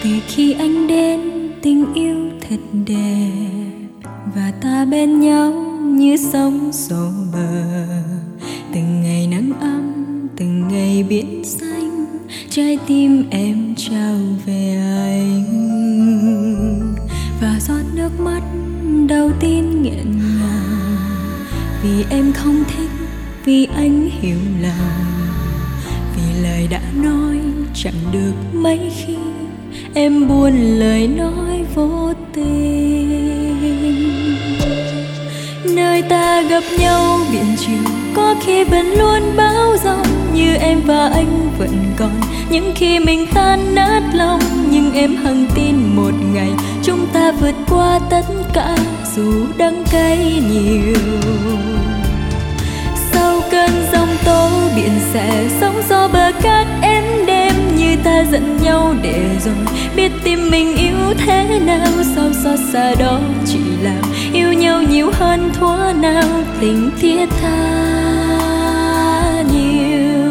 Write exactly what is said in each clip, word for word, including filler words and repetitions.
Từ khi anh đến tình yêu thật đẹp, và ta bên nhau như sóng xô bờ. Từng ngày nắng ấm, từng ngày biển xanh, trái tim em trao về anh. Và giọt nước mắt đầu tiên nghẹn ngào, vì em không thích, vì anh hiểu lầm, vì lời đã nói chẳng được mấy khi em buồn lời nói vô tình. Nơi ta gặp nhau biển chiều, có khi vẫn luôn bão giông, như em và anh vẫn còn. Những khi mình tan nát lòng, nhưng em hằng tin một ngày chúng ta vượt qua tất cả, dù đắng cay nhiều. Sau cơn giông tố biển sẽ sóng gió bờ cát êm đêm, như ta giận nhau để rồi biết tim mình yêu thế nào. Sao xót xa đó chỉ làm yêu nhau nhiều hơn thuở nào, tình thiết tha nhiều.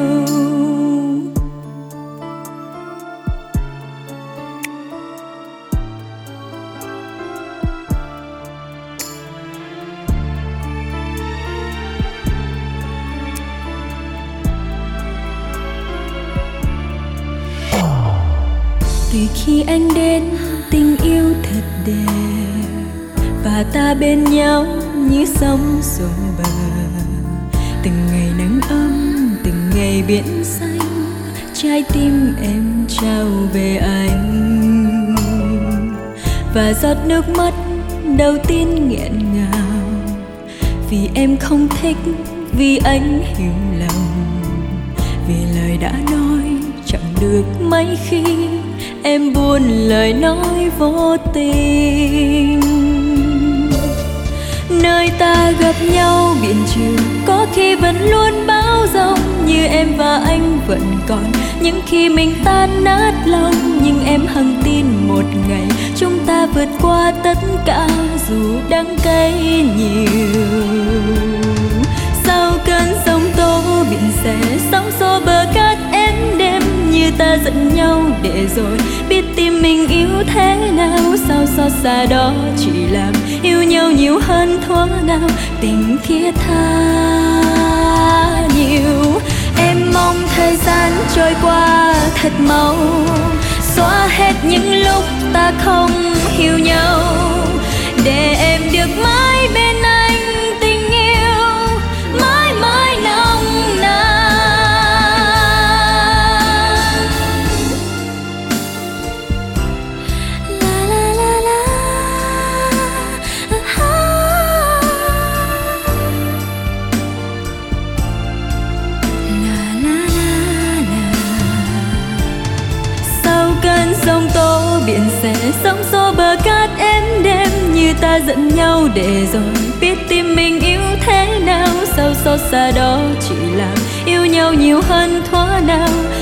Từ khi anh đến tình yêu thật đẹp, và ta bên nhau như sóng xô bờ. Từng ngày nắng ấm, từng ngày biển xanh, trái tim em trao về anh. Và giọt nước mắt đầu tiên nghẹn ngào, vì em không thích, vì anh hiểu lầm, vì lời đã nói chẳng được mấy khi em buồn lời nói vô tình. Nơi ta gặp nhau biển chiều, có khi vẫn luôn bão giông, như em và anh vẫn còn. Những khi mình tan nát lòng, nhưng em hằng tin một ngày chúng ta vượt qua tất cả, dù đắng cay nhiều. Sau cơn giông tố biển sẽ sóng xô bờ cát êm đêm, như ta giận nhau để rồi biết tim mình yêu thế nào. Sao xót xa đó chỉ làm yêu nhau nhiều hơn thuở nào, tình thiết tha nhiều. Em mong thời gian trôi qua thật mau, xóa hết những lúc ta không hiểu nhau, để em được mãi bên anh. Tình yêu mãi mãi nồng nàn. La la la la, ah, la la la la. Sau cơn giông tố biển sẽ sóng xô bờ cát êm đêm, như ta giận nhau để rồi biết tim mình yêu thế nào. Sao xót xa đó chỉ làm yêu nhau nhiều hơn thuở nào,